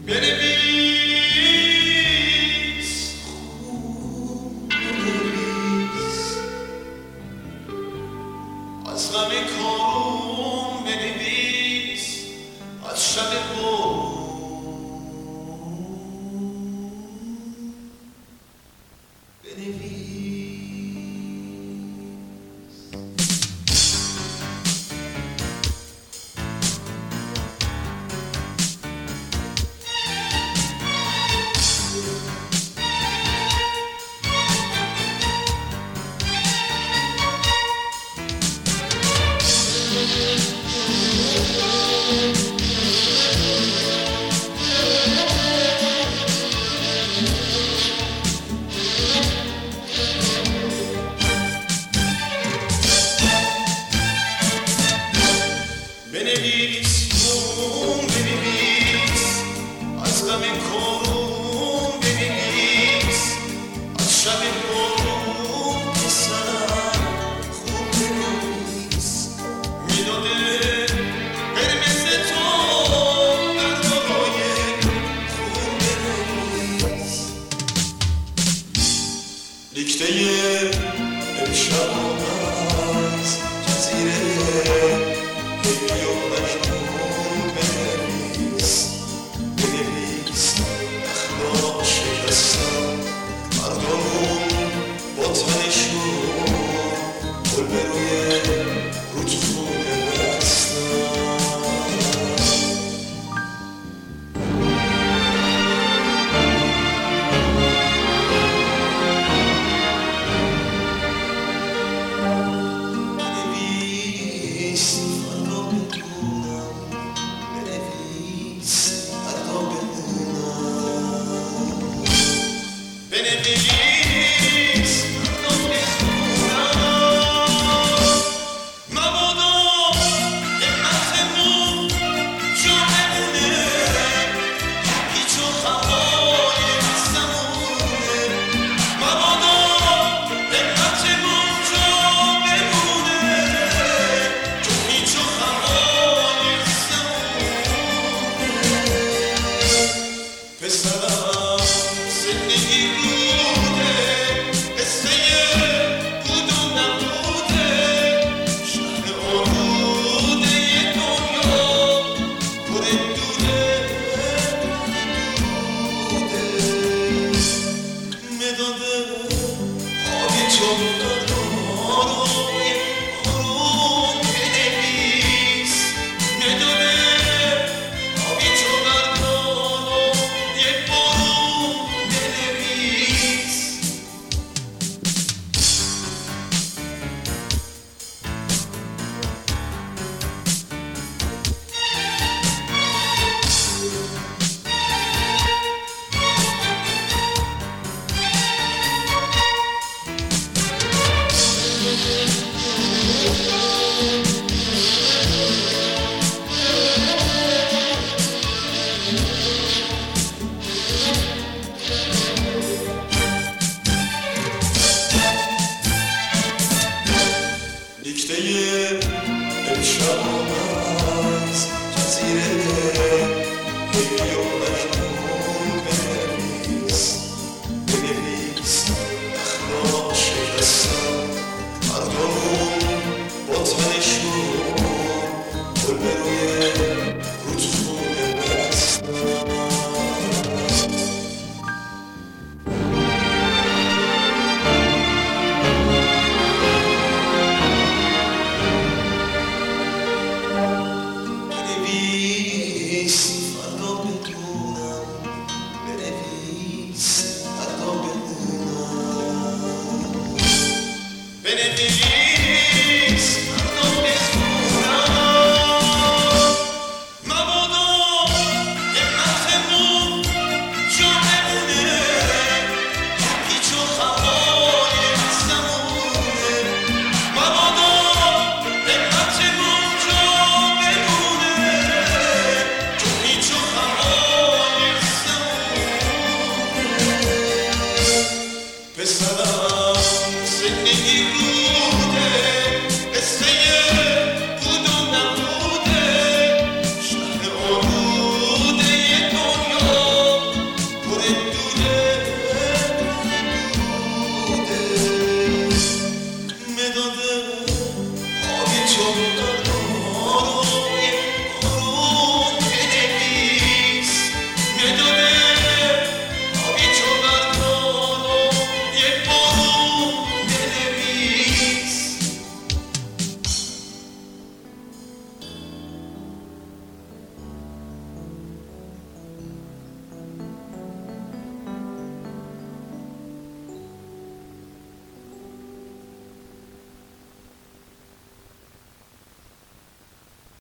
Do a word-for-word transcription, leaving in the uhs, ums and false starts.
بنویس خوب بنویس از غم کارون بنویس از شب بنویس بنویس خون بنویس از غم کارون بنویس از شب بارون پسرم خوب بنویس میداده قرمز تو بردارای خون بنویس دیکته امشب از جزیره یا مجنون بنویس بنویس اخلاق شکستم مردمون با تنشون قلبه روی رودخونه بستم بنویس مردم بخونم مبادا همتمون جا بمونه هیچ و هوای زمونه مبادا همتمون جا بمونه هیچ و هوای زمونه پسرم زندگی بوده قصه بود و نبوده شهر آلوده دنیا پر دوده دوده مداده آبی چون دارای آروم بنویس مداده آبی چون دارای بارون بنویس دیکته امشب از جزیره